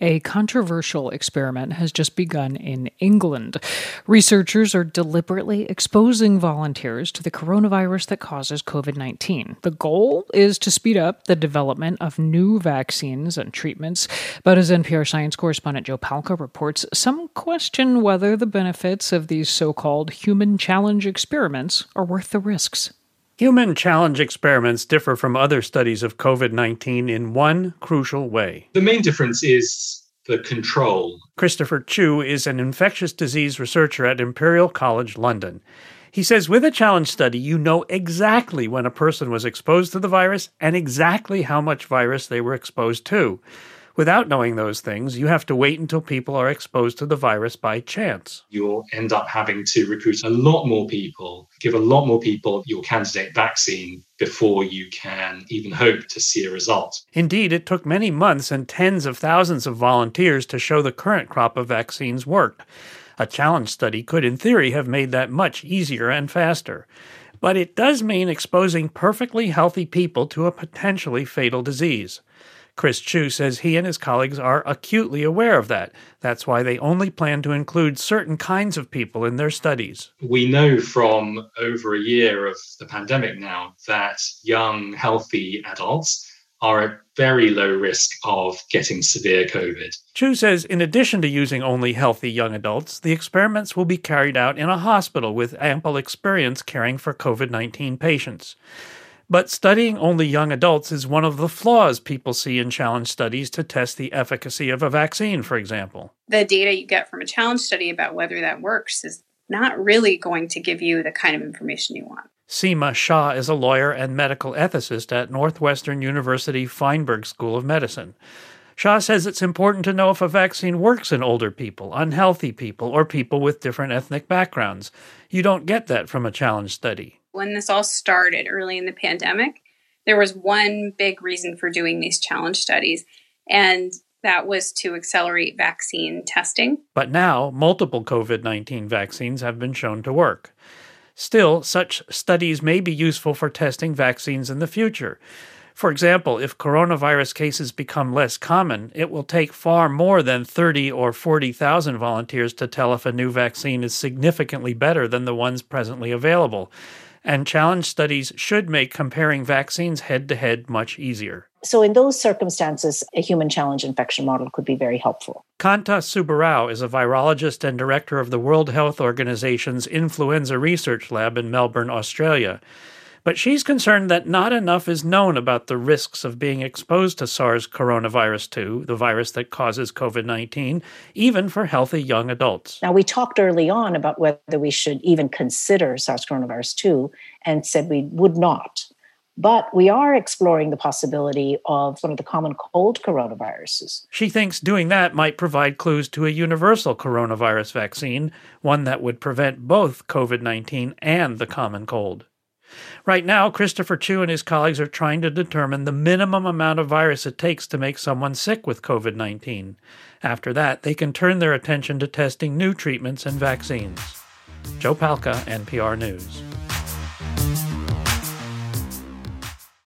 A controversial experiment has just begun in England. Researchers are deliberately exposing volunteers to the coronavirus that causes COVID-19. The goal is to speed up the development of new vaccines and treatments. But as NPR science correspondent Joe Palca reports, some question whether the benefits of these so-called human challenge experiments are worth the risks. Human challenge experiments differ from other studies of COVID-19 in one crucial way. The main difference is the control. Christopher Chu is an infectious disease researcher at Imperial College London. He says with a challenge study, you know exactly when a person was exposed to the virus and exactly how much virus they were exposed to. Without knowing those things, you have to wait until people are exposed to the virus by chance. You'll end up having to recruit a lot more people, give a lot more people your candidate vaccine before you can even hope to see a result. Indeed, it took many months and tens of thousands of volunteers to show the current crop of vaccines worked. A challenge study could, in theory, have made that much easier and faster. But it does mean exposing perfectly healthy people to a potentially fatal disease. Chris Chu says he and his colleagues are acutely aware of that. That's why they only plan to include certain kinds of people in their studies. We know from over a year of the pandemic now that young, healthy adults are at very low risk of getting severe COVID. Chu says in addition to using only healthy young adults, the experiments will be carried out in a hospital with ample experience caring for COVID-19 patients. But studying only young adults is one of the flaws people see in challenge studies to test the efficacy of a vaccine, for example. The data you get from a challenge study about whether that works is not really going to give you the kind of information you want. Seema Shah is a lawyer and medical ethicist at Northwestern University Feinberg School of Medicine. Shah says it's important to know if a vaccine works in older people, unhealthy people, or people with different ethnic backgrounds. You don't get that from a challenge study. When this all started early in the pandemic, there was one big reason for doing these challenge studies, and that was to accelerate vaccine testing. But now, multiple COVID-19 vaccines have been shown to work. Still, such studies may be useful for testing vaccines in the future. For example, if coronavirus cases become less common, it will take far more than 30 or 40,000 volunteers to tell if a new vaccine is significantly better than the ones presently available. And challenge studies should make comparing vaccines head-to-head much easier. So in those circumstances, a human challenge infection model could be very helpful. Kanta Subbarao is a virologist and director of the World Health Organization's Influenza Research Lab in Melbourne, Australia. But she's concerned that not enough is known about the risks of being exposed to SARS coronavirus 2, the virus that causes COVID-19, even for healthy young adults. Now, we talked early on about whether we should even consider SARS coronavirus 2 and said we would not. But we are exploring the possibility of one of the common cold coronaviruses. She thinks doing that might provide clues to a universal coronavirus vaccine, one that would prevent both COVID-19 and the common cold. Right now, Christopher Chu and his colleagues are trying to determine the minimum amount of virus it takes to make someone sick with COVID-19. After that, they can turn their attention to testing new treatments and vaccines. Joe Palca, NPR News.